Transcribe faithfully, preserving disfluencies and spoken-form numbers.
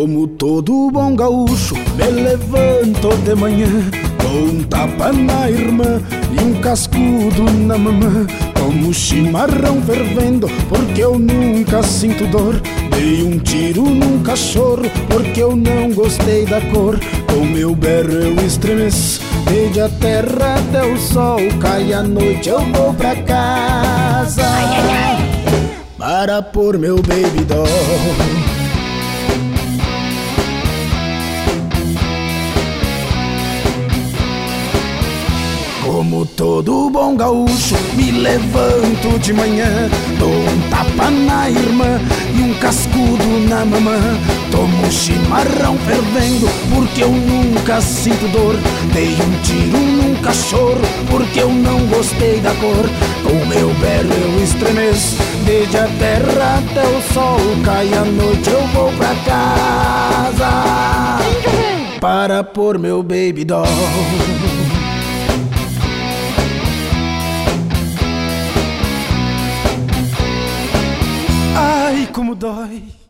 Como todo bom gaúcho, me levanto de manhã, dou um tapa na irmã e um cascudo na mamã. Tomo chimarrão fervendo porque eu nunca sinto dor. Dei um tiro num cachorro porque eu não gostei da cor. Com meu berro eu estremeço, desde a terra até o sol. Cai a noite eu vou pra casa, ai, ai, ai, para pôr meu baby doll. Como todo bom gaúcho, me levanto de manhã, dou um tapa na irmã e um cascudo na mamã. Tomo chimarrão fervendo porque eu nunca sinto dor. Dei um tiro num cachorro porque eu não gostei da cor. Com meu berro eu estremeço, desde a terra até o sol. Cai a noite eu vou pra casa, para pôr meu baby doll. Ai, como dói.